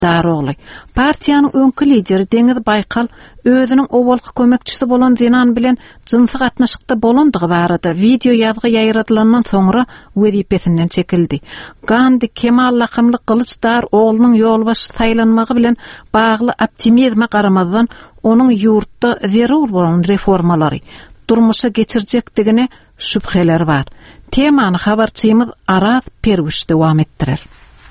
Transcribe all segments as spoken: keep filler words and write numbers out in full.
Kılıçdaroğlu. Partiyanın önkü lideri Deniz Baykal özünün ovalkı kömekçisi bolan Dinan bilen jynsı gatnaşykda bolandygy barada video ýazgy ýaýradylandan soňra wezipesinden çekildi. Gandi Kemal lakymly Kılıçdar oğlunyň ýolbaşy saýlanmagy bilen bagly optimizme garamazdan onuň ýurtda zerur bolan reformalary durmuşa geçirjekdigine şüpheler bar. Temany habarçymyz Araz Perwiş dowam etdirer.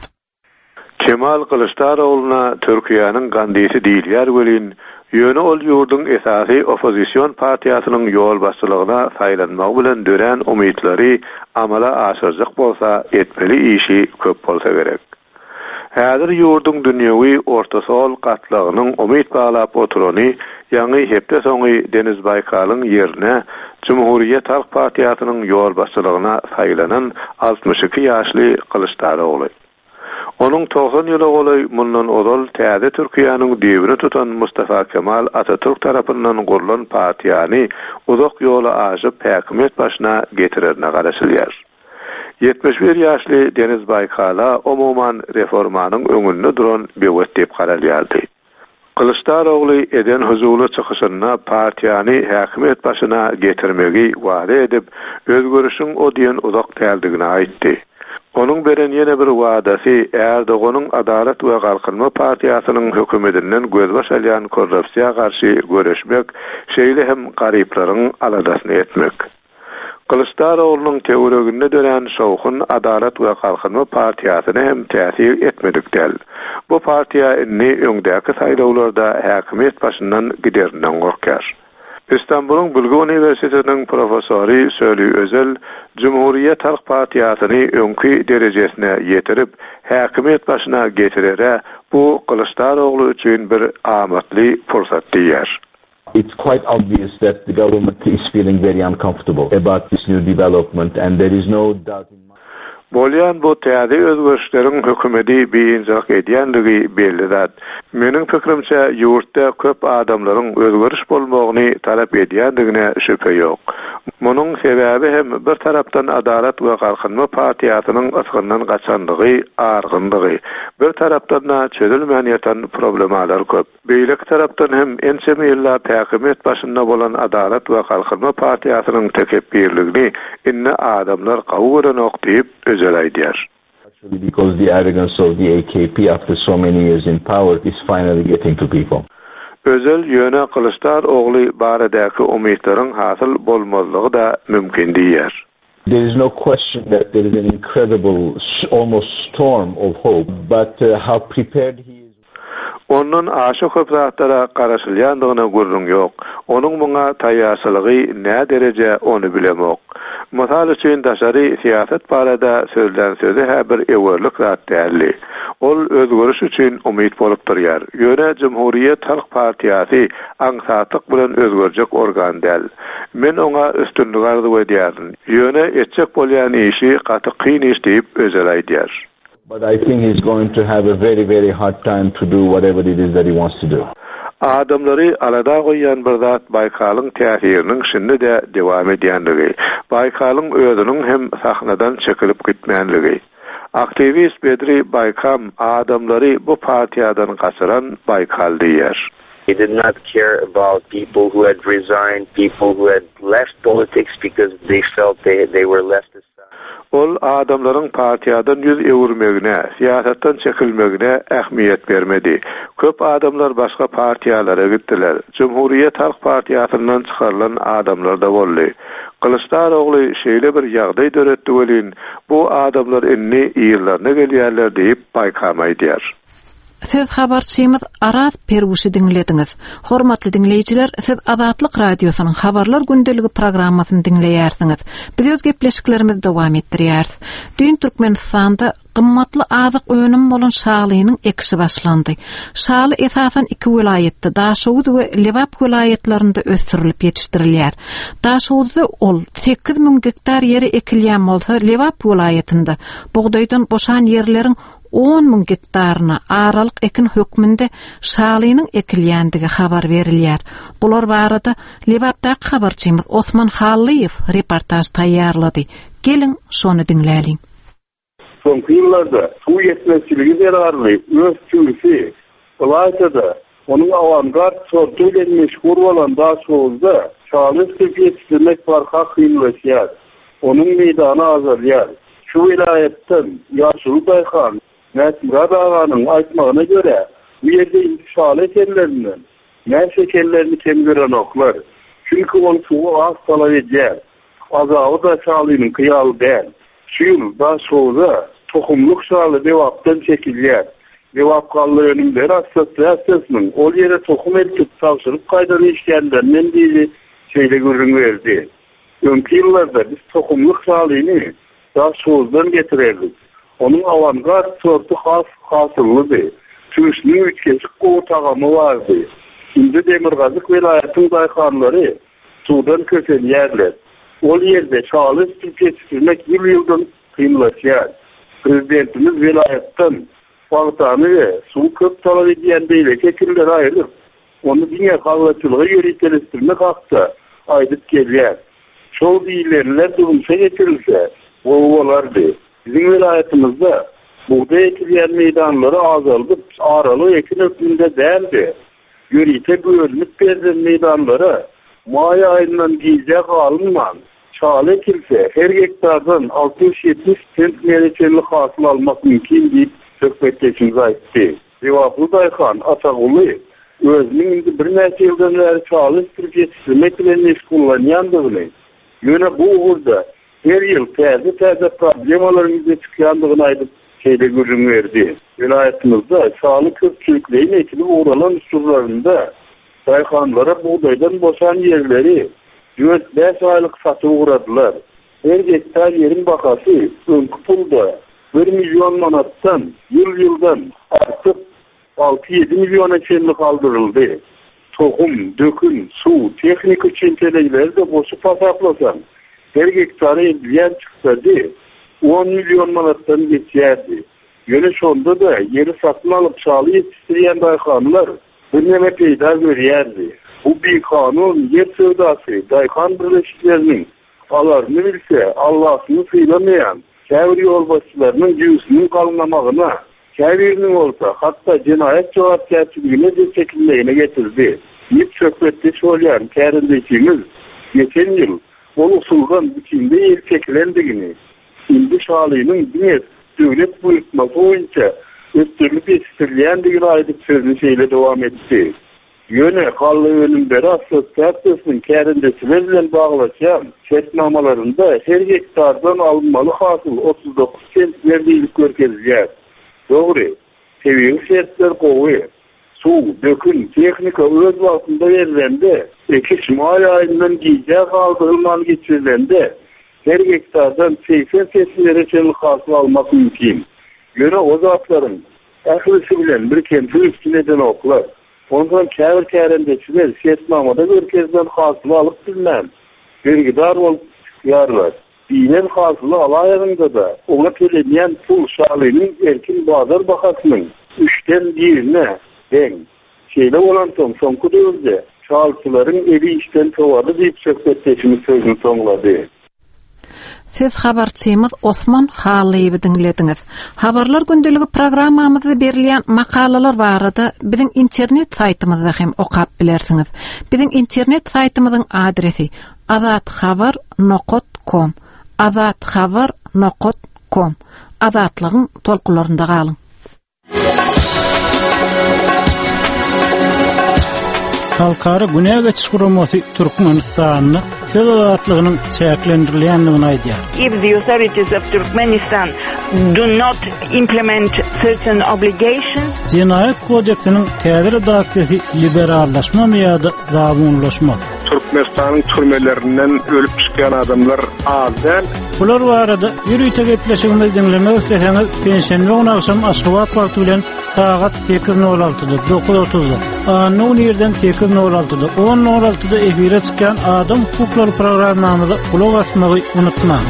Kemal Kılıçdaroğlu'na Türkiýanyň gandysy diýilýär welin ýöne ol ýurdun esasy opozisiýon partiýasynyň ýol başçylygyna saýlanmagy bilen dören umytlary amala aşyrjak bolsa etmeli işi köp bolsa gerek. Häzir ýurdun dünýäwi orta sol gatlygynyň umyt baglap oturany ýangy hepde soňy Deniz Baykalyň ýerine Cumhuriyet Halk Partiýasynyň ýol başçylygyna saýlanan altmış iki ýaşly Kılıçdaroğlu. Onun toğsan ýyly goly mundan odal täze Türkiýanyň debini tutan Mustafa Kemal Atatürk tarapyndan gurulan partiýany uzak ýola aşyp häkimet başyna getirerine garaşylýar. yetmiş bir ýaşly Deniz Baykala umuman reformanyň öňünde duran bewet diýip garalýardy. Kılıçdaroğlu eden huzurly çykyşyna partiýany häkimet başyna getirmegi wada edip özgörüşiň o diýen uzak däldigini aýtdy. Onun beren yine bir wadasy Erdoğan'ın Adalet we Galkynma partiýasynyň hökümetinden gözbaş alýan korrupsiýa garşy göreşmek, şeýle hem garyplaryň aladasyny etmek. Kılıçdaroğlu'nun teoreginde dönen şowhun Adalet we Galkynma partiýasyna hem täsir etmedik del. Bu partiýa inni öňdäki saýlawlarda häkimet başyndan giderinden gorkar. İstanbul'un Bilgi Üniversitetiniň professory Söli Özel, Cumhuriyet Halk Partiýasyny öňkü derejesine ýetirip, häkimet başyna getirere bu Kılıçdaroğlu üçin bir amatly fursat diýer. It's quite obvious that the government is feeling very uncomfortable about this new development, and there is no doubt in my... Bolýan bu täze özgörüşleriň hökümeti beýinjak edýändigi belli zat. Meniň pikirimçe ýurtda köp adamlaryň özgörüş bolmagyny talap edýändigine şüphe ýok. Munyň sebäbi hem bir tarapdan Adalet we Galkynma partiýasynyň ysgyndan gaçandygy, argyndygy, bir tarapdan da çözülmän ýatan problemalar köp. Beýlik tarapdan hem ençemi ýylla häkimet başynda bolan Adalet we Galkynma partiýasynyň tekebbirligini inne adamlar gawuran okdyp özel aýdýar. Because the arrogance of the A K P after so many years in power is finally getting to people. Özel ýöne Kılıçdaroğlu baradaky umytlaryň hasyl bolmazlygy da mümkin diýer. There is no question that there is an incredible, almost storm of hope, but uh, how prepared he is. Onun aşy köpratlara garaşylýandygyna gurrun ýok. Onuň muňa taýýarçylygy nä derece onu bilemok. Mysal üçin daşary siýasat barada sözlen söze her bir ewerlik zat däldi. Ol özgörüş üçin umyt bolup durýar. Ýöne Cumhuriyet Halk Partiýasy aňsatlyk bilen özgörjek organ däl. Men oňa üstünlük arzu edýärin. Ýöne etjek bolýan işi gaty kyn iş diýip özel aýdýar. But I think he's going to have a very, very hard time to do whatever it is that he wants to do. Adamlary alada goýan bir zat Baykalyň täsiriniň şinde de dewam edýändigi, Baykalyň özüniň hem sahnadan çekilip gitmänligi. Aktivist Bedri Baykam adamlary bu partiýadan gaçyran Baykal diýer. He did not care about people who had resigned, people who had left politics because they felt they they were left aside. Ol adamlaryň partiýadan ýüz ewirmegine, siýasatdan çekilmegine ähmiýet bermedi. Köp adamlar başga partiýalara gitdiler. Cumhuriyet Halk Partiýasyndan çykarylan adamlar da boldy. Kılıçdaroğlu şeýle bir ýagdaý döretdi welin bu adamlar inni ýyllaryna gelýärler diýip Baykam aýdýar. Siz habarçymyz Araz Perwişi dinlediňiz. Hormatly dinleýijiler, siz Azatlyk radiosynyň habarlar gündeligi programmasyny dinleýärsiňiz. Biz öz gepleşiklerimizi dowam etdirýäris. Dün Türkmenistanda gymmatly azyk önüm bolan şalynyň ekşi başlandy. Şaly esasan iki vilayetde, Daşowuz we Lewap vilayetlerinde ösdürilip ýetişdirilýär. Daşowuzda ol sekiz ming hektar ýeri ekilýän bolsa, Lewap vilayetinde bugdaýdan boşan ýerleriň on ming hektaryna aralyk ekin hökmünde şalynyň ekilýändigi habar berilýär. Bular barada Lewapdaky habarçymyz Osman Hallyýew reportaj taýýarlady. Gelin şonu dinläýin. Soňky ýyllarda suw ýetmezçiligi zararly öz türisi Ilayda onun avantgard sortu ile meşgul olan daşoğuzda Çalış Türkiye'sizmek farka kıyımlaşıyor. Onun meydanı azalıyor. Şu vilayetten Yaşıl Baykan, Nesmira Dağı'nın aytmağına göre bu yerde intişal edenlerinden ne şekerlerini kemgiren oklar. Çünkü onun suğu az talep ediyor. Azavı da Çalı'nın kıyalı değil. Şu yıl daşoğuzda tohumluk şalı devaptan çekiliyor. Devap kallı önümleri asasiyasının ol yere tohum eltip savşırıp kaydanı işkenlerinden değil şeyle görün verdi. Önkü yıllarda biz tohumluk şalini daha soğuzdan getirerdik. Onun avantgard sortu has hasıllıdı. Türüsünün üçkesik koğu tağımı vardı. Şimdi Demirgazık velayetinin daykanları sudan kösen yerler. Ol yerde Çalış Türkiye'sizmek yıl yıldan kıyımlaşıyor. Prezidentimiz velayetten Bağdanı ve su köp talep ediyen beyle şekilleri ayrılıp onu dünya kavgaçılığı yönetelestirmek hakta aydıp geliyor. Şol değillerler durumsa getirilse bu olardı. Bizim velayetimizde buğday ekileyen meydanları azaldıp aralı ekin öpümünde değildi. Yörite bölünüp verilen meydanlara Maya ayından giyecek alınman çağlı ekilse her hektardan altı yüz yetmiş sent mereçeli hasıl almak mümkün deyip söhbetleşimiz aytdı. Cevaplı Daykan Atagulu özünün indi bir neçe yıldan beri Çalış Türkiye'sizmek bilen meşgullanýandygını, ýöne bu uğurda her yıl täze täze problemaların ýüze çykýandygını aýdyp şeýle görüň berdi. Vilayetimizde sağlık köpçülüklerin ekili uğralan üstürlerinde Daykanlara buğdaydan boşan yerleri dört beş aylık satı uğradılar. Her hektar yerin bakası önkü pulda bir milyon manattan yıl yıldan artık altı yedi milyona çenli kaldırıldı. Tohum, dökün, su, teknik çenteleri de boşu pasaplasan her hektarı eldiyen çıksadı on milyon manattan geçerdi. Yöne sonda da yeri satın alıp çağlı yetiştiren daykanlar bir neme peyda görüyerdi. Bu bir kanun yer sevdası daykan birleşiklerinin alarını bilse Allah'ını sıylamayan käbir yol başçılarının cüzünün kalınlamağına, käbirinin olsa hatta cinayet cevapkärçiligine de çekilmeyine getirdi. İlk söhbetleş olayan kärindekimiz geçen yıl ol usuldan biçimde el çekilendigini, şimdi şalının dünyet devlet buyurtması boyunca östürlük yetiştirilýändigini aýdyp sözünü şeýle dowam etdi. Yöne kallı önümleri asosiyasiyasının kärindesiler bilen bağlaşan şertnamalarında her hektardan alınmalı hasıl otuz dokuz sent verdilik görkezler. Doğru. Seviyevi şertler kovu, su, dökün, teknika öz vaktinde verilende, ekiş May ayından giyeceğe kaldırılman geçirilende her hektardan seksen sentleri çenlik hasıl almak mümkün. Yöne o zatların ahlisi bilen bir kenti üstüneden oklar. Ondan käbir kärendeçiler şertnamada görkezden hasılı alıp bilmem. Vergidar olup yarlar. Dinen hasılı alayarında da ona tölenýän pul şalynyň erkin bazar bahasının üçten birine deň. Şeýle bolan soň soňky döwürde çalçylaryň eli işten towady diýip söhbetleşimi sözüni soňlady. Siz habarçymyz Osman Halyýewi dinlediňiz. Habarlar gündeligi programmamyzda berilýän makalalar barada biziň internet saýtymyzda hem okap bilersiňiz. Biziň internet saýtymyzyň adresi azatxabar nokta com azatxabar nokta com Azatlygyň tolkularynda galyň. Halkara Güney geçiş guramasy Türkmenistanyny söz azatlygynyň çäklendirilýändigini aýdýar. If the authorities of Turkmenistan do not implement certain obligations, Cinayet kodeksiniň täze redaksiyasy liberallaşma ýa-da gabunlaşma. Türkmenistan'ın türmelerinden ölüp çıkan adamlar azdan. Bular barada ýürüýte gepleşigimiz dinlemek isleseňiz pensiýany güni akşam Aşgabat wagty bilen saat sekiz nol altıda dokuz otuzda Anun ýerden sekiz nol altıda on nol altıda efire çykan Adam Hukuklary programmamyza kulak asmagy unutmaň.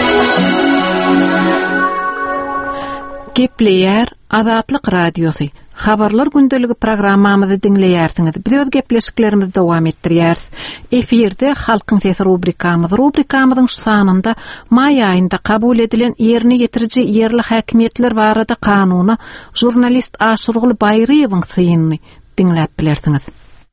Gepleýär Azatlyk radiosu. Habarlar gündeligi programmamyzy dinleýärsiňiz. Biz öz gepleşiklerimizi dowam etdirýäris. Eferde halkyň sesi rubrikamyz. Rubrikamyzyň şu sanynda may aýynda kabul edilen ýerine ýetiriji ýerli häkimetler barada kanuny jurnalist Aşurgul Bayryýewiň synyny dinläp bilersiňiz.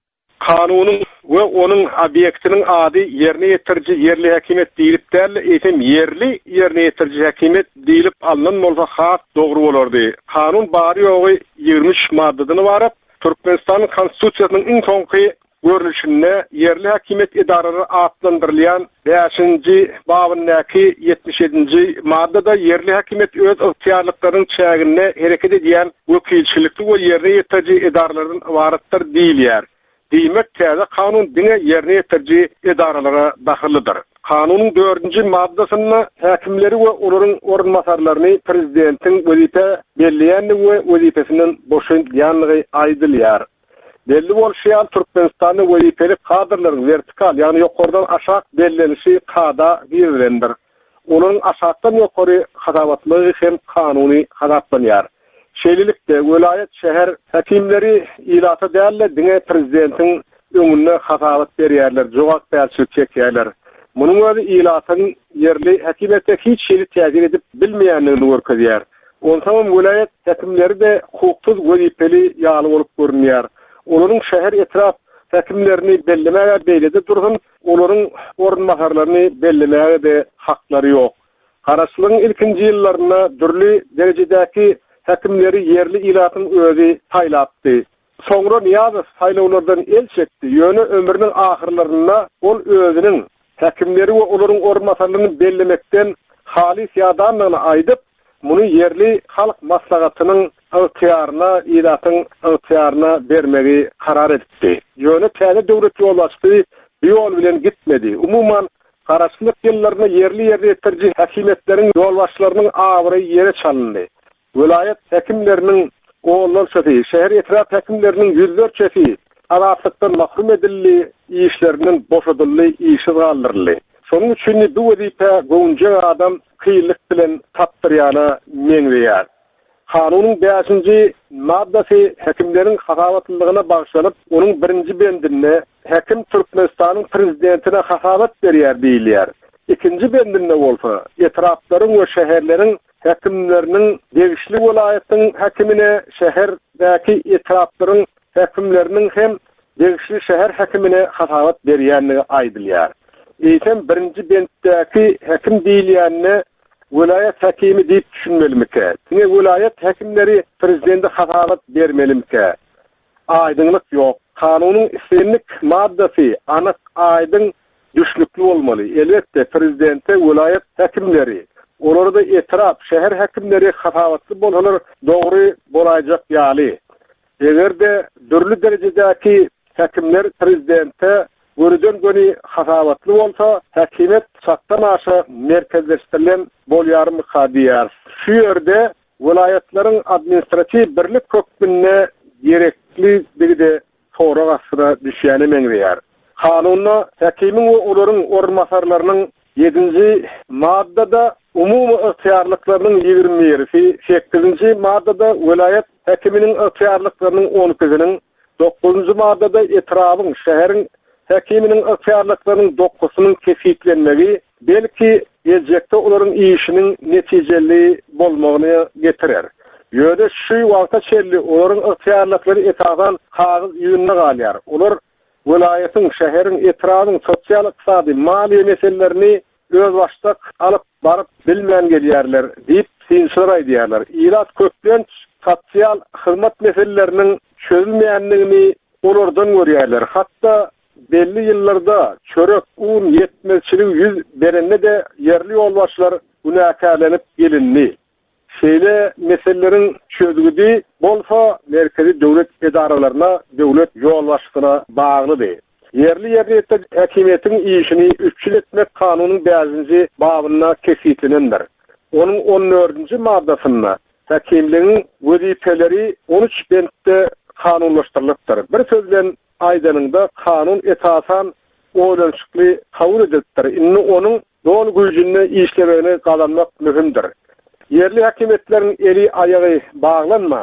Kanunun ve onun obyektinin adı yerine yetirici yerli hakimet deyilip derli, etem yerli yerine yetirici hakimet deyilip alınan bolsa hat doğru olardı. Kanun bari yoğu yirmi üç maddeini varıp, Türkmenistan'ın konstitusiyasının en sonki görünüşünde yerli hakimet idarları adlandırılan beşinci babındaki yetmiş yedinci maddede yerli hakimet öz ihtiyarlıkların çağınına hareket ediyen vekilçilikli ve yerine yetirici idarların varıttır değil yer. Demek täze kanun dine yerine yetirici idaralara dahildir. Kanunun dördüncü maddesinde hakimleri ve onların orunmasarlarını prezidentin vazife belleyen ve vazifesinden boşayanlığı aydılıyar. Belli bolşayan Türkmenistan'ın vazifeli kadrların vertikal, yani yukarıdan aşağı bellenişi kada verilendir. Onun aşağıdan yukarı hadavatlığı hem kanuni hadavatlanıyar. Şeýlelikde vilayet şäher hakimleri ilata değerli dine prezidentin öňünde hatalat berýärler, jogap berçilik çekýärler. Munyň özü ilatyn yerli hakimete hiç şeýle täzir edip bilmeýänligini görkezýär. Ondan vilayet hakimleri de hukuksuz wezipeli ýaly bolup görünýär. Olaryň şäher etraf hakimlerini bellemäge beýlede dursun, olaryň orunmasarlaryny bellemäge de haklary ýok. Garaşlygyň ilkinji ýyllaryna dürli derejedäki hakimleri yerli ilatın özü taýlapdy. Soňra niýazy saýlawlardan el çekdi. Ýöne ömrüniň ahyrlarynda ol özüniň hakimleri we olaryň orunmasarlaryny bellemekden halis ýadanlygyny aýdyp, muny yerli halk maslahatynyň ygtyýaryna, ilatyň ygtyýaryna bermegi karar etdi. Ýöne täze döwlet ýolbaşçy bu ýol bilen gitmedi. Umumyň garaşlyk ýyllaryna yerli yerli ýetirji hakimetleriň ýolbaşçylarynyň agyry ýere çalyndy. Vilayet hakimlerinin oğullar çöfi, şehir etraf hakimlerinin yüzler çöfi, azatlıktan mahrum edilli, işlerinin boşadıllı, işi kaldırıllı. Sonun için bu vazife goňja adam kıyılık bilen tapdyrýana meňweýär. Kanunun beşinci maddesi hakimlerin hatavatlygyna bagşlanyp, onun birinci bendinde hakim Türkmenistan'ın prezidentine hatavat berýär diýilýär. İkinci bendinde bolsa, etraflaryň we şäherleriň hakimlerinin degişli vilayetin hakimine şeherdeki etrafların hakimlerinin hem degişli şehir hakimine hatavat berýänligi aýdylýar. Eýsem birinci bentteki hakim diýilýänine vilayet hakimi diýip düşünmelimike. Tine vilayet hakimleri prezidente hatavat bermelimike. Aýdynlyk ýok. Kanunyň üstünlük maddesi anyk aýdyn düşlükli bolmaly. Elbetde prezidente vilayet hakimleri Orada etraf, şehir hakimleri hatavatlı bolsalar doğru bolajak ýaly. Egerde dürli derejedäki hakimler prezidente görüden göni hatavatlı bolsa, hakimet sattan aşa merkezleştirilen bolýarmy hadiyar. Şu ýerde vilayetlerin administrativ birlik kökünne gerekli digide toğra gasyna düşýäni meňweýär. Kanunda hakimiň we olaryň orunmasarlarynyň yedinci maddada umumi ihtiyarlıklarının yigirmi birisi, sekizinci maddada vilayet hakiminin ihtiyarlıklarının on ikisinin, dokuzuncu maddada etrafın, şehrin hakiminin ihtiyarlıklarının dokusunun kesitlenmegi, belki gelecekte onların işinin neticeli bolmagyny getirer. Ýöne şu wagta çelli onların ihtiyarlıkları etrafan kağız ýününe galýar. Olar vilayetin, şehrin etrafın sosyal, iqtisadi, maliye meselelerini öz baştak alıp barıp bilmeyen gelýärler diýip sinçler aýdýarlar. İlat köplenç sosyal hyzmat meselelerinin çözülmeýänligini olardan görýärler. Hatda belli ýyllarda çörek, un, yetmezçilik yüz berende de yerli ýolbaşçylar günäkärlenip gelinli. Şeýle meselelerin çözgüdi bolsa merkezi döwlet edaralaryna, döwlet ýolbaşçysyna baglydy. Yerli yerli hakimiyetin işini üç ýyl etmek kanunyň beşinci babyna kesitlenendir. Onun on dördüncü maddasynda hakimliğin wezipeleri on üç bentde kanunlaşdyrylypdyr. Bir söz bilen aýdanyňda kanun etasan oýlanşykly kabul edilipdir. Inni onun dol güýjüne işlemegine galanmak mühimdir. Yerli hakimiyetleriň eli ayagy baglanman,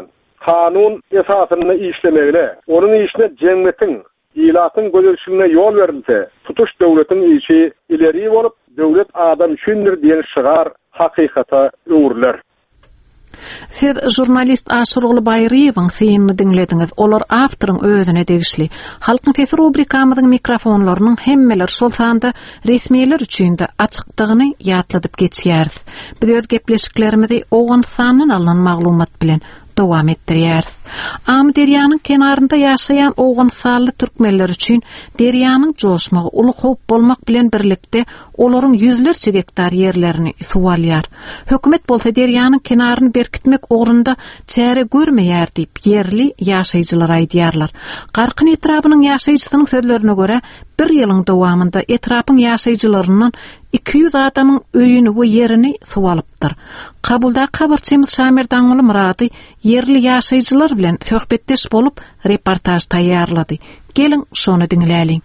kanun esasını işlemeyle, onun işine cemmetin, ilatın gözülüşüne yol verilse, tutuş devletin işi ileri olup, devlet adam üçündür diyen şıgar hakikata öwürler. Siz jurnalist Aşırıglı Bayrıýewiň synyny dinlediňiz. Olar awtoryň özüne degişli. Halkyň sesi rubrikamyzyň mikrofonlarynyň hemmeler şol sanda resmiýetler üçin de açykdygyny ýatladyp geçýäris. Biz öz gepleşiklerimizi Owganystanyň alynan maglumat bilen dowam etdirýäris. Am derýanyň kenarynda ýaşaýan Owganystanly türkmenler üçin derýanyň joşmagy uly hop bolmak bilen birlikde olaryň yüzlerçe hektar ýerlerini suwalýar. Hökümet bolsa derýanyň kenaryny berkitmek ugrunda çäre görmeýär diýip ýerli ýaşaýjylar aýdýarlar. Garkyn etrabynyň ýaşaýjysynyň sözlerine göre bir ýylyň dowamında etrapyň ýaşaýjylaryndan iki yüz adamyň öýüni we ýerini suwalypdyr. Kabulda habarçymyz Şamir Daňaly Murady ýerli ýaşaýjylar bilen söhbetdeş bolup reportaj taýýarlady. Gelin şonu dinleýäliň.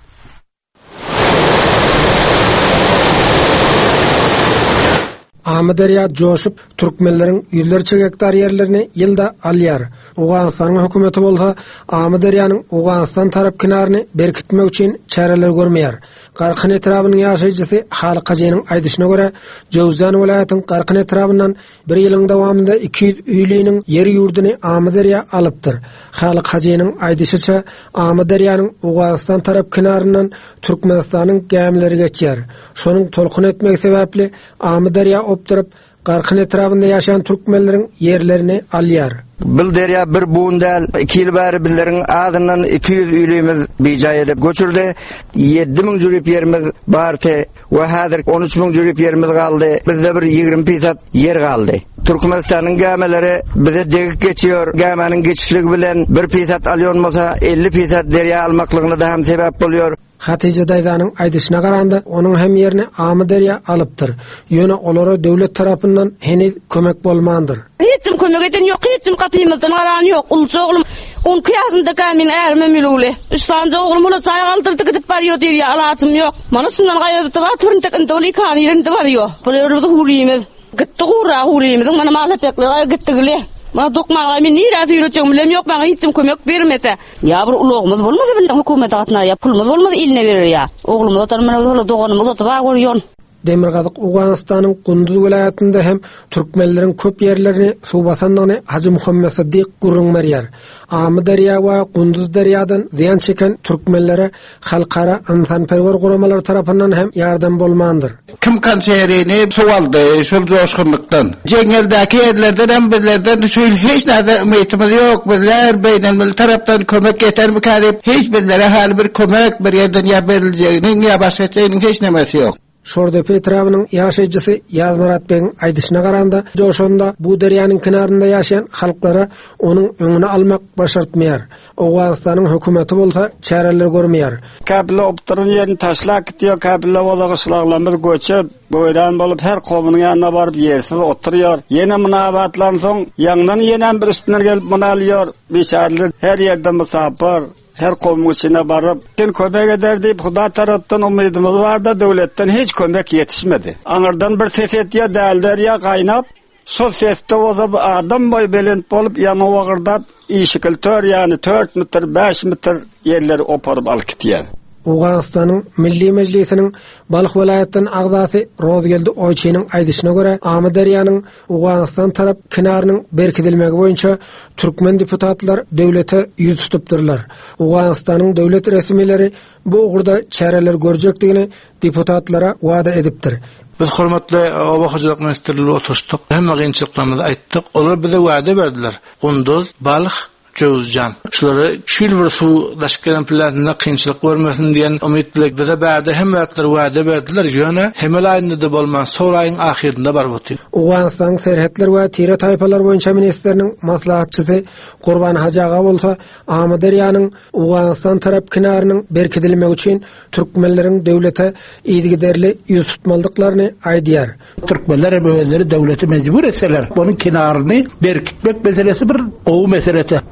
Amaderya joşup türkmenleriň ýüzlerçe hektar ýerlerini ýylda alýar. Owganystanyň hökümeti bolsa Amaderyanyň Owganystan tarap kinaryny berkitmek üçin çäreler görmeýär. Garkyn etrabynyň ýaşaýjysy Halyk Hajeňiň aýdyşyna görä, Jowzan welaýatynyň garkyn etrabyndan bir ýylyň dowamında iki yüz üýliniň ýeri ýurduny Amaderya alypdyr. Halyk Hajeňiň aýdyşyça Amaderyanyň Owganystan tarap kinaryndan Türkmenistanyň gämleri geçýär. Şonuň tolkun etmek sebäpli Amaderya opturup garkyn etrabynda ýaşaýan türkmenleriň ýerlerini alýar. Bil derya bir buundal iki yıl bari bizlerin adından iki yüz üylüğümüz bijaý edip göçürdi. yedi min jürip yerimiz barty we häzir on üç min jürip yerimiz galdy. Bizde bir ýigirme fysat yer galdy. Türkmenistanyň gämeleri bize degik geçiyor. Gämenin geçişligi bilen bir fysat alýanmasa elli fysat derya almaklygyna da hem sebäp bolýar. Hatice Daydanyň aýdyşyna garanda onuň hem ýerini Amaderya alypdyr. Ýöne olara döwlet tarapyndan heniz kömek bolmandyr. Hiçim kömek eden ýok, hiçim kapymyzdan garan ýok. Ulça oglum on kıyasında kämin erme milule. Üstanja oglum ulu çay galdyrdy gidip barýar diýär, alaçym ýok. Mana şundan gaýardy wa türntek intoli kanyrynda barýar. Bulardy hurýymiz. Gitdi gura hurýymiz. Mana malapekle gitdigile. Ma dokmağa men nirasy ýürüjek bilem ýok, maňa hiçim kömek bermese. Ya bir ulugymyz bolmasa bilen hökümet gatnaýar, ya pulymyz bolmasa iline berer ya. Oglumyz otar mena doganymyz otar görýän. Demirgazyk Owganystanyň Gunduz welaýatynda hem türkmenleriň köp ýerlerini suw basandygyny Haji Muhammed Siddiq gurrunmerýär. Amaderya we Gunduz derýadan ziýan çeken türkmenlere halkara insanperwer guramalar tarapyndan hem ýardam bolmandyr. Kim kanserini suwaldy şol joşkunlykdan. Jeňeldäki ýerlerden hem bizlerden şol hiç näde ümitimiz ýok. Bizler beýnelmilli tarapdan kömek getermikär diýip hiç bizlere hal bir kömek bir ýerden ýa beriljegiň ýa başga hiç nämesi ýok. Şordepe etrabynyň ýaşaýjysy Ýazmarat Beyň aýdyşyna garanda joşonda bu derýanyň kinarynda ýaşaýan halklara onuň öňüne almak başartmaýar. Owganystanyň hökümeti bolsa çäreler görmeýär. Kabla opturan ýerini taşlak diýär, kabla bolagy şulaglanmaz göçüp, boýdan bolup her gowunyň ýanyna baryp ýersiz oturýar. Ýene munabatlan soň ýangdan ýene bir üstüne gelip munalýar. Beşarlyk her ýerde musapir. Her komşuna barıp din kömek eder deyip Huda tarapdan umydymyz var da döwletden hiç kömek ýetişmedi. Aňardan bir ses etýär, dälder ýa gaýnap, şol sesde ozap adam boy belent bolup ýany wagırdap işikil tör ýany dört metr beş metr ýerleri oparyp alyp gitýär. Owganystanyň Milli Mejlisiniň Balyk welaýatynyň agzasy Rozgeldi Oýçynyň aýdyşyna görä Amaderyanyň Owganystan tarap kinarynyň berkidilmegi boýunça türkmen deputatlar döwlete ýüz tutupdyrlar. Owganystanyň döwlet resmileri bu ugurda çäreler görjekdigini deputatlara wada edipdir. Biz hormatly Obakyjylyk ministrligi oturşdyk. Hemme gynçylyklarymyzy aýtdyk. Olar bize wada berdiler. Gunduz, Balyk, Jowzan. Şolary şol bir suw daşkelen planynda kynçylyk görmesin diýen umytlyk bize bärde hemmetler wada berdiler. Ýöne hemel aýynda bolman soň aýyň ahirinde bar boldy. Owganystan serhetler we tire taýpalar boýunça ministriniň maslahatçysy Gurban Hajaga bolsa Amaderyanyň Owganystan tarap kinarynyň berkidilmegi üçin türkmenleriň döwlete ýygyderli ýüz tutmaldyklaryny aýdýar. Türkmenler özleri döwleti mecbur etseler, bunyň kinaryny berkitmek meselesi bir ow meselesi.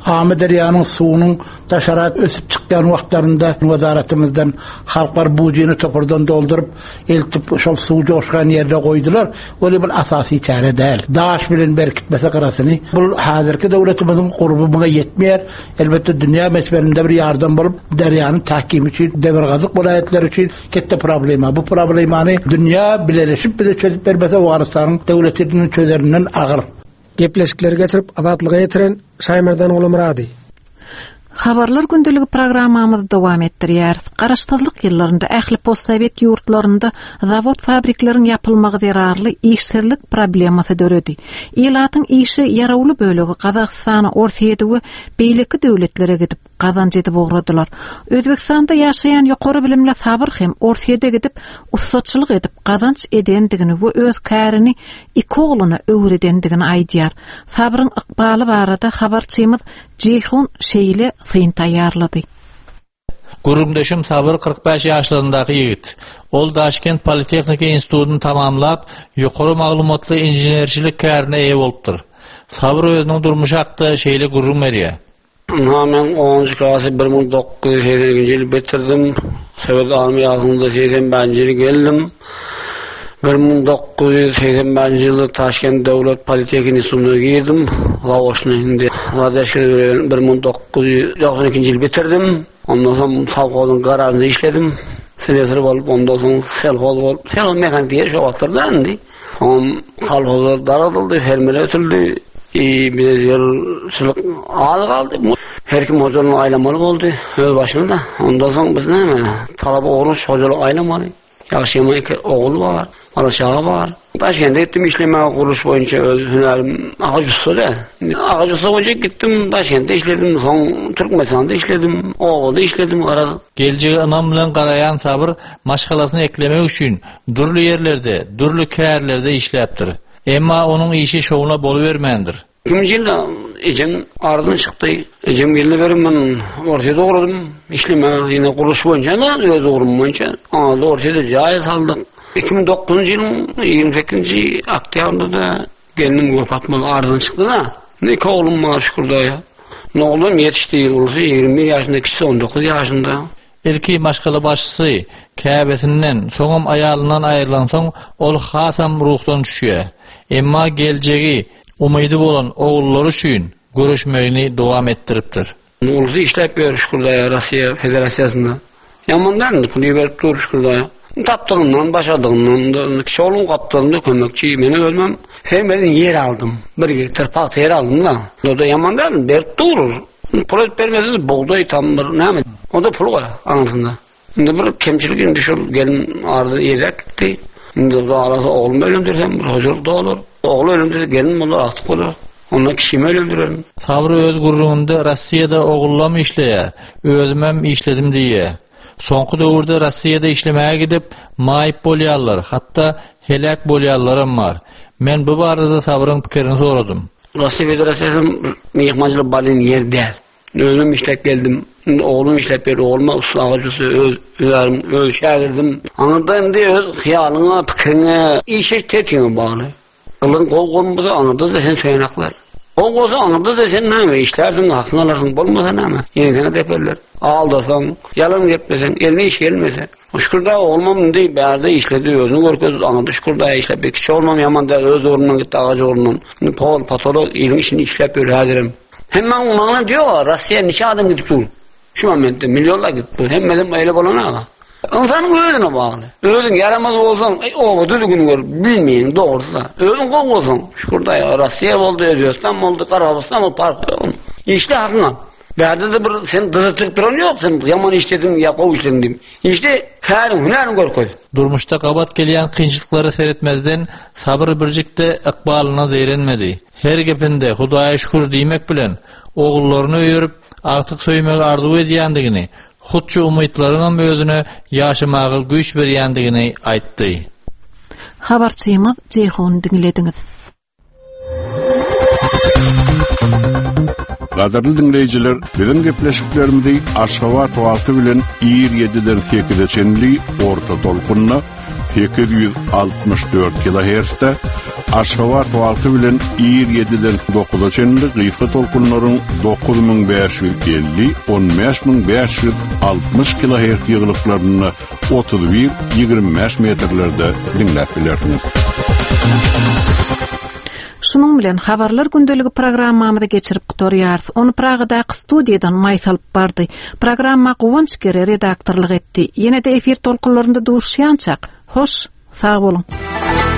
Amy derýanyň suwunyň taşarat ösüp çykýan wagtlarynda wezaratimizden halklar buýyny topurdan doldurup eltip şol suw joşgan ýerde goýdular. Öle bir asasy çare däl. Daş bilen berkitmese garasyny bu hazırky döwletimiziň gurby buna ýetmeýär. Elbetde dünýä mesberinde bir ýardam bolup derýanyň tahkimi üçin, Demirgazyk welaýetleri üçin ketde problema. Bu problemany dünýä bileşip bize çözüp bermese Awganystanyň döwletiniň çözerinden agyr. Gepleşikler geçirip azatlyga ýetiren Şaýmerdan Ulumrady. Habarlar gündüligi programmamyzy dowam etdirýär. Garaşdyrlyk ýyllarynda ähli postsovet ýurtlarynda zawod fabriklaryň ýapylmagy derarly işsizlik problemasy döredi. Ýylatyň işi ýarawly bölegi Gazagstana ortaýedige beýleki döwletlere gidip gazanç edip ogradylar. Özbekistanda ýaşaýan ýokary bilimli sabır hem ortaýede gidip ustaçylyk edip gazanç edendigini we öz kärini iki ogluny öwredendigini aýdýar. Sabryň ykbaly barada habarçymyz Ceyhun Şeýle syn taýýarlady. Gurumdaşym Sabır kırk beş ýaşlaryndaky ýigit. Ol Daşkent Politehnika institutyny tamamlap, ýokary maglumatly injenerçilik kärini eýe bolupdyr. Sabır özüniň durmuş hakda şeýle gurum berýär. Ha, men onuncu klasy bir ming dokuz yüz seksenkinji ýyly bitirdim. Sovet armiýasynda seksen beşinji ýyly geldim. bir ming dokuz yüz seksen beşinji ýyly Taşkent Döwlet Politehnika institutyna girdim. Lawoşny indi. Radyaşyny bir ming dokuz yüz doksan ikinji ýyly bitirdim. Ondan soň savgodyň garażynda işledim. Seleser bolup, ondan soň selhoz bolup, selhoz mekanik diýer şu wagtlarda indi. Soň halhozlar daradyldy, fermerler ötüldi. Bir ýerçilik az galdy. Her kim hojalyk aýlamaly boldy öz başynda. Ondan soň biz näme? Talap ogruş hojalyk aýlamaly. Ýaşaýan ogul bar, Malaşaga bar. Taşkentde gittim işleme kuruluş boyunca öz hünerim ağacısı da. Ağacısı boyunca gittim Taşkentde işledim, son Türkmenistan'da işledim, Oğuz'da işledim arada. Geleceği anam bilen garayan Sabır maşgalasını eklemek üçün durlu yerlerde, durlu kärlerde işläpdir. Emma onun işi şoğuna boluvermendir. ikinji ýylda ejem aradan çykdy. Ejem geldi berim men ortaýda ogradym. İşleme ýene kuruluş boyunca da öz ogrum boyunca. Anda ortaýda jaý saldyk. iki ming dokuzunji ýylyň ýygrimi sekizinji oktýabrynda da geldim wafat bolup aradan çykdy da. Ne oglum bar şükürdaýa. Oglum ýetişdi, ulusy ýygrimi bir ýaşynda, kişi on dokuz ýaşynda. Erki maşgala başçysy käbesinden, soňam aýalyndan aýrylan soň ol hasam ruhdan düşýär. Emma geljegi umydy bolan ogullary üçin görüşmegini dowam etdiripdir. Ulusy işläp ber şükürdaýa Russiýa Federasiýasynda. Ýamandan puly berip dur şükürdaýa. Tapdığımdan, başladığımdan, kişi oğlum kaptığımda kömekçi, meni ölmem. Fermerden yer aldım. Bir tırpak yer aldım da. O da yaman derdim, berip durur. Pul vermedi, buğday tam bir, ne mi? O da pul var anasında. Şimdi bir kemçilik indi şu gelin arada yerek gitti. Şimdi o da arası oğlum ölümdürsem, bir hocaluk da olur. Oğlu ölümdürse gelin olur, artık olur. Ondan kişimi ölümdürelim. Sabır öz gurrunda Rossiyada oğullam işleýär, özümem işledim diye. Soňky döwürde Rossiýada işlemäge gidip maýyp bolýarlar, hatda helak bolýarlarym bar. Men bu barada Sabyryň pikirini soradym. Rossiýa Federasiýasy mehmançylyk balyn ýerde. Özüm işlep geldim. Oğlum işlep berdi. Oğluma ustaçysy öz ülerim, öz şagirdim. Anada indi öz hyýalyňa, pikirine, işe tetýine bagly. Ylyn gol golmasa anada da sen söýnekler. O goza anada da sen näme işlersiň, hakyny alarsyň, bolmasa näme? Ýene deperler. Aldasan, yalan gepmesen, eline iş gelmese. Şükürda olmam indi, bärde işledi, özünü görkez, anada şükürda işlep, bir kişi olmam yaman da öz orundan gitti, ağacı orundan. Pol, patolog, ilin işini işlep böyle hazirim. Hemen onlarına diyor, Rossiya neçe adam gidip dur. Şu momentde milyonlar gidip dur. Hemen öyle bolana ama. İnsanın özüne bağlı. Özün yaramaz olsan, o düzgün gör, bilmeyin doğrusu. Özün kol olsan, şükürda ya, Rossiya oldu, Özbekistan oldu, Karabistan oldu, park. İşte hakkına. Berde de bir sen dızıtlık duran yok, sen yaman işledin, yapov işledin diyeyim. İşte fərin, hünerin görkoz. Durmuşda qabat gelýän kynçylykları seretmezden Sabır birjikde ykbalyna zeýrenmedi. Her gepinde Hudaýa şükür diýmek bilen ogullaryny öýürüp artyk söýmegi arzuw edýändigini, hutça umytlarynyň özüne ýaşamagy güýç berýändigini aýtdy. Habarçymyz Ceyhun dinlediňiz. Gadarly dinleyijiler, biziň gepleşiklerimizi Aşgabat wagty bilen ýyr ýediden sekize çenli orta dolkunna sekiz yüz altmış dört kilohertzde Aşgabat wagty bilen ýer ýediden dokuza çenli gyýfy tolkunlaryň dokuz ming beş ýüz elli on beş ming beş ýüz altmış kilohertz ýygylyklaryny otuz bir ýygrimi beş metrlerde dinläp bilersiňiz. Şunun bilen habarlar gündeligi programmamyda geçirip gutorýar. Onu Pragada studiýadan maýsalyp bardy. Programma Gowunç Kere redaktorlyk etdi. Ýene-de efir tolkunlarynda duşýançak. Hoş, sag bolun.